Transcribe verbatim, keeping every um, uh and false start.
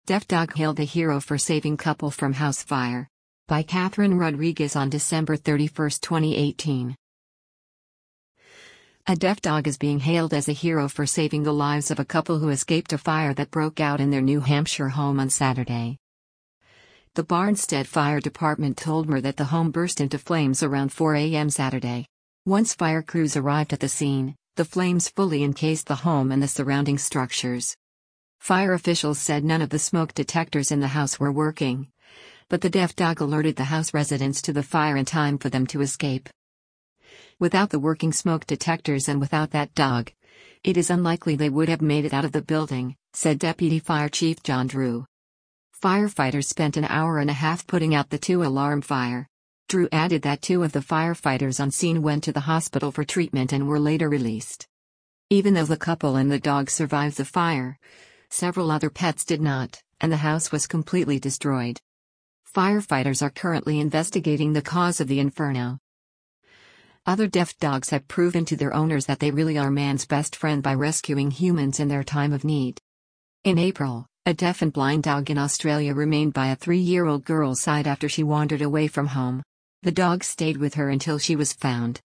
Deaf dog hailed a hero for saving couple from house fire. By Catherine Rodriguez on December thirty-first, twenty eighteen. A deaf dog is being hailed as a hero for saving the lives of a couple who escaped a fire that broke out in their New Hampshire home on Saturday. The Barnstead Fire Department told M E R that the home burst into flames around four a m Saturday. Once fire crews arrived at the scene, the flames fully encased the home and the surrounding structures. Fire officials said none of the smoke detectors in the house were working, but the deaf dog alerted the house residents to the fire in time for them to escape. Without the working smoke detectors and without that dog, it is unlikely they would have made it out of the building, said Deputy Fire Chief John Drew. Firefighters spent an hour and a half putting out the two-alarm fire. Drew added that two of the firefighters on scene went to the hospital for treatment and were later released. Even though the couple and the dog survived the fire, several other pets did not, and the house was completely destroyed. Firefighters are currently investigating the cause of the inferno. Other deaf dogs have proven to their owners that they really are man's best friend by rescuing humans in their time of need. In April, a deaf and blind dog in Australia remained by a three-year-old girl's side after she wandered away from home. The dog stayed with her until she was found.